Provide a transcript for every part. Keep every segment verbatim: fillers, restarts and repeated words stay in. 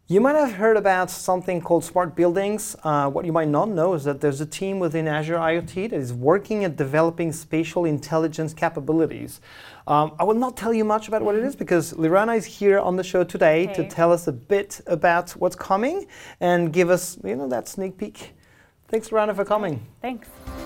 You might have heard about something called smart buildings. Uh, what you might not know is that there's a team within Azure IoT that is working at developing spatial intelligence capabilities. Um, I will not tell you much about what it is because Liranna is here on the show today Hey. to tell us a bit about what's coming and give us, you know, that sneak peek. Thanks, Liranna, for coming. Thanks.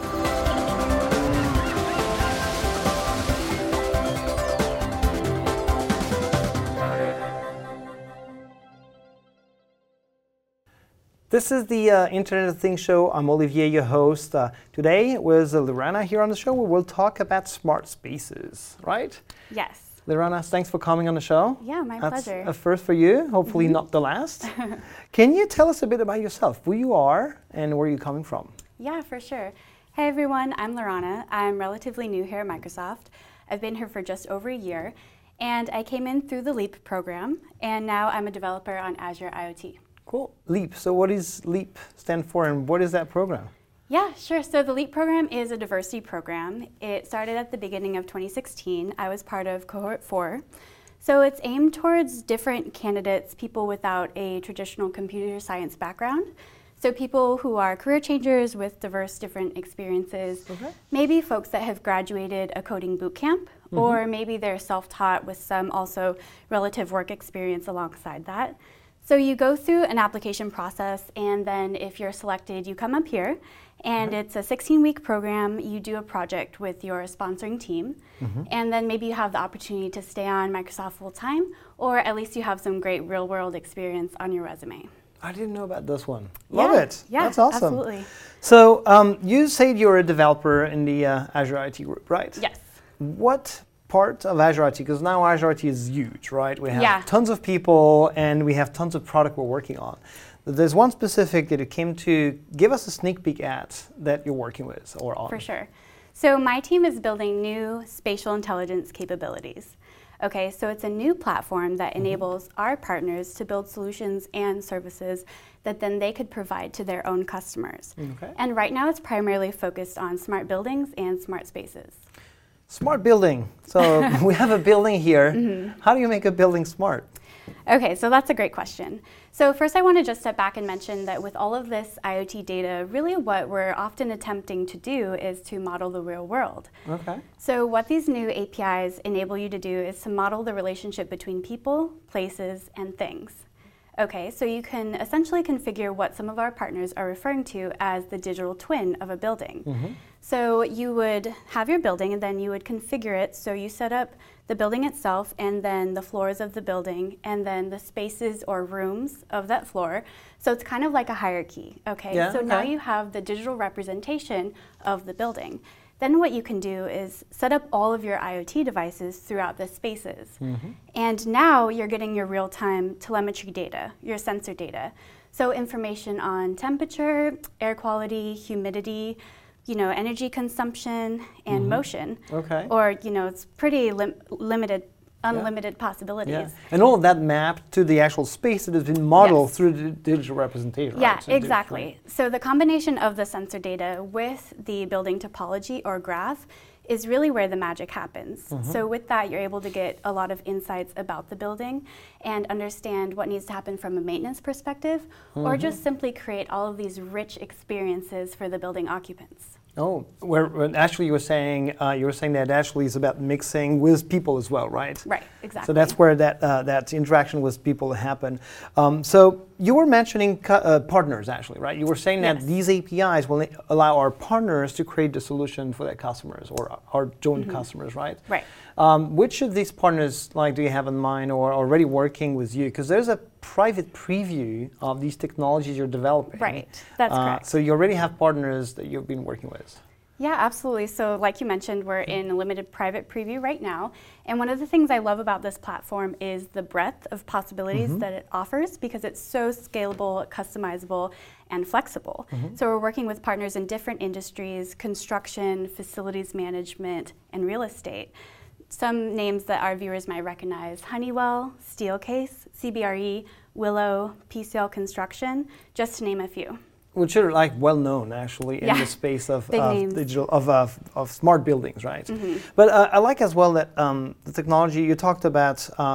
This is the uh, Internet of Things show. I'm Olivier, your host. Uh, today with uh, Liranna here on the show, we will talk about smart spaces, right? Yes. Liranna, thanks for coming on the show. Yeah, my That's pleasure. a first for you, hopefully Mm-hmm. not the last. Can you tell us a bit about yourself, who you are and where you're coming from? Yeah, for sure. Hey everyone, I'm Liranna. I'm relatively new here at Microsoft. I've been here for just over a year, and I came in through the LEAP program, and now I'm a developer on Azure IoT. Cool. LEAP. So what does LEAP stand for and what is that program? Yeah, sure. So the LEAP program is a diversity program. It started at the beginning of twenty sixteen. I was part of cohort four. So it's aimed towards different candidates, people without a traditional computer science background. So people who are career changers with diverse different experiences, Okay. maybe folks that have graduated a coding boot camp, Mm-hmm. or maybe they're self-taught with some also relative work experience alongside that. So you go through an application process, and then if you're selected, you come up here, and Okay. it's a sixteen-week program. You do a project with your sponsoring team, Mm-hmm. and then maybe you have the opportunity to stay on Microsoft full-time, or at least you have some great real-world experience on your resume. I didn't know about this one. Love Yeah, it. Yeah, That's awesome. absolutely. So um, you said you're a developer in the uh, Azure I T group, right? Yes. What part of Azure I T, because now Azure I T is huge, right? We have Yeah. tons of people and we have tons of product we're working on. There's one specific that you came to give us a sneak peek at that you're working with or on. For sure. So my team is building new spatial intelligence capabilities. Okay, so it's a new platform that Mm-hmm. enables our partners to build solutions and services that then they could provide to their own customers. Okay. And right now it's primarily focused on smart buildings and smart spaces. Smart building. So we have a building here. Mm-hmm. How do you make a building smart? Okay, so that's a great question. So first I want to just step back and mention that with all of this IoT data, really what we're often attempting to do is to model the real world. Okay. So what these new A P Is enable you to do is to model the relationship between people, places, and things. Okay, so you can essentially configure what some of our partners are referring to as the digital twin of a building. Mm-hmm. So you would have your building and then you would configure it. So you set up the building itself and then the floors of the building and then the spaces or rooms of that floor. So it's kind of like a hierarchy, okay? Yeah, so now okay. you have the digital representation of the building. Then what you can do is set up all of your IoT devices throughout the spaces. Mm-hmm. And now you're getting your real-time telemetry data, your sensor data. So information on temperature, air quality, humidity, you know, energy consumption, and Mm-hmm. motion. Okay. Or, you know, it's pretty lim- limited, unlimited possibilities. Yeah. And all of that mapped to the actual space that has been modeled Yes. through the digital representation. Yeah, right? So di- exactly. right. So the combination of the sensor data with the building topology or graph is really where the magic happens. Mm-hmm. So with that, you're able to get a lot of insights about the building and understand what needs to happen from a maintenance perspective, or Mm-hmm. just simply create all of these rich experiences for the building occupants. Oh, where, where actually you were saying uh, you were saying that actually is about mixing with people as well, right? Right, exactly. So that's where that uh, that interaction with people happen. Um, so you were mentioning cu- uh, partners actually, right? You were saying Yes. that these A P Is will allow our partners to create the solution for their customers or our joint customers, right? Right. Um, which of these partners, like, do you have in mind or are already working with you? Because there's a private preview of these technologies you're developing. Right, that's Uh, correct. So you already have partners that you've been working with. Yeah, absolutely. So like you mentioned, we're in a limited private preview right now. And one of the things I love about this platform is the breadth of possibilities Mm-hmm. that it offers because it's so scalable, customizable, and flexible. Mm-hmm. So we're working with partners in different industries, construction, facilities management, and real estate. Some names that our viewers might recognize: Honeywell, Steelcase, C B R E, Willow, P C L Construction, just to name a few. Which are like well known actually in Yeah. the space of, Big of names. digital of, of, of smart buildings, right? Mhm. But uh, I like as well that um, the technology you talked about uh,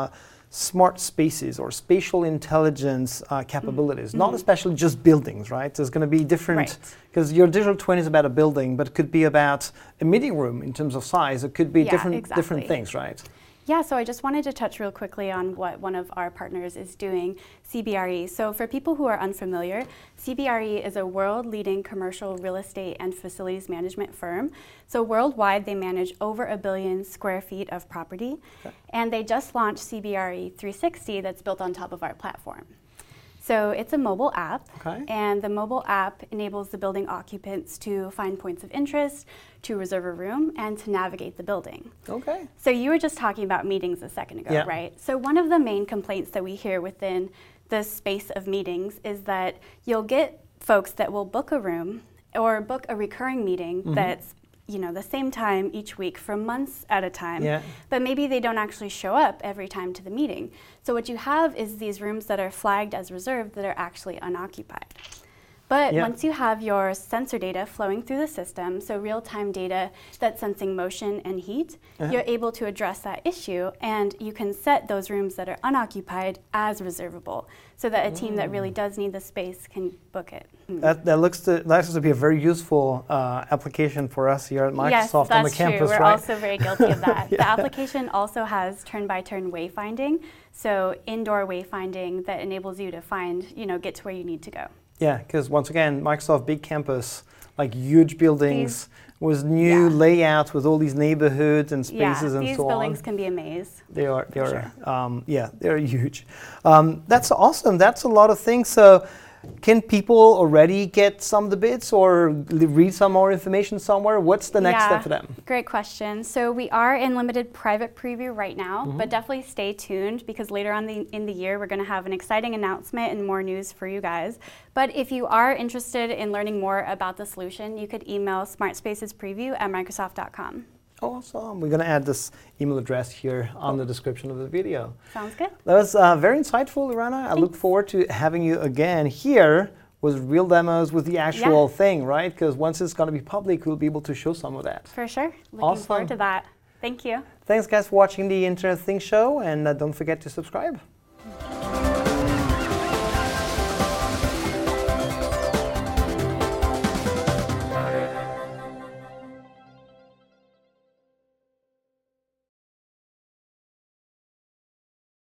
smart spaces or spatial intelligence uh, capabilities, Mm-hmm. not especially just buildings, right? There's going to be different, because your digital twin is about a building, but it could be about a meeting room in terms of size. It could be Yeah, different exactly. different things, right? Yeah, so I just wanted to touch real quickly on what one of our partners is doing, C B R E. So for people who are unfamiliar, C B R E is a world-leading commercial real estate and facilities management firm. So worldwide, they manage over a billion square feet of property. Okay. And they just launched C B R E three sixty that's built on top of our platform. So it's a mobile app, Okay. and the mobile app enables the building occupants to find points of interest, to reserve a room, and to navigate the building. Okay. So you were just talking about meetings a second ago, Yeah. right? So one of the main complaints that we hear within the space of meetings is that you'll get folks that will book a room or book a recurring meeting Mm-hmm. that's, you know, the same time each week for months at a time, Yeah. but maybe they don't actually show up every time to the meeting. So what you have is these rooms that are flagged as reserved that are actually unoccupied. But Yeah. once you have your sensor data flowing through the system, so real-time data that's sensing motion and heat, Uh-huh. you're able to address that issue, and you can set those rooms that are unoccupied as reservable, so that a team that really does need the space can book it. Mm. That, that looks to that looks to be a very useful uh, application for us here at Microsoft Yes, on the that's campus, true. We're right? also very guilty of that. Yeah. The application also has turn-by-turn wayfinding, so indoor wayfinding that enables you to find, you know, get to where you need to go. Yeah, because once again, Microsoft big campus, like huge buildings, with new yeah. layout with all these neighborhoods and Yeah, spaces and these so buildings on. can be a maze. They are, they for are, um, yeah, they're huge. Um, that's awesome. That's a lot of things. So, can people already get some of the bits or l- read some more information somewhere? What's the next Yeah, step for them? Great question. So we are in limited private preview right now, Mm-hmm. but definitely stay tuned because later on the, in the year we're going to have an exciting announcement and more news for you guys. But if you are interested in learning more about the solution, you could email smartspacespreview at microsoft dot com. Awesome. We're going to add this email address here on the description of the video. Sounds good? That was uh, very insightful, Irana. I look Thanks. forward to having you again here with real demos with the actual Yeah. thing, right? Because once it's going to be public, we'll be able to show some of that. For sure. Looking Awesome. forward to that. Thank you. Thanks, guys, for watching the Internet Things show, and uh, don't forget to subscribe.